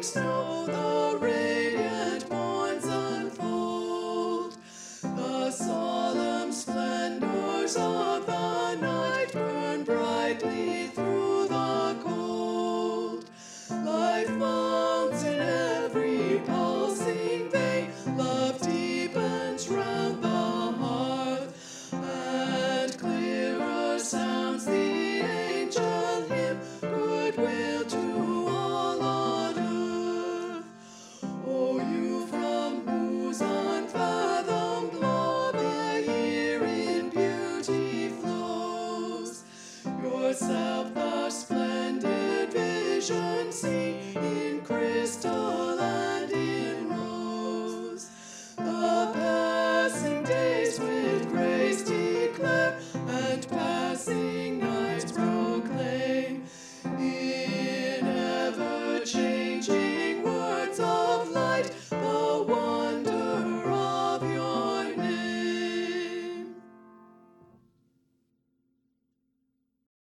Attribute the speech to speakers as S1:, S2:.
S1: falling snow, the radiant morns unfold. The solemn splendors of the night burn brightly through the cold. Life mounts in every pulsing vein, love deepens round the hearth, and clearer sounds the angel hymn, goodwill to all on earth. O you from whose unfathomed law the year in beauty flows, yourself the splendid vision see in crystal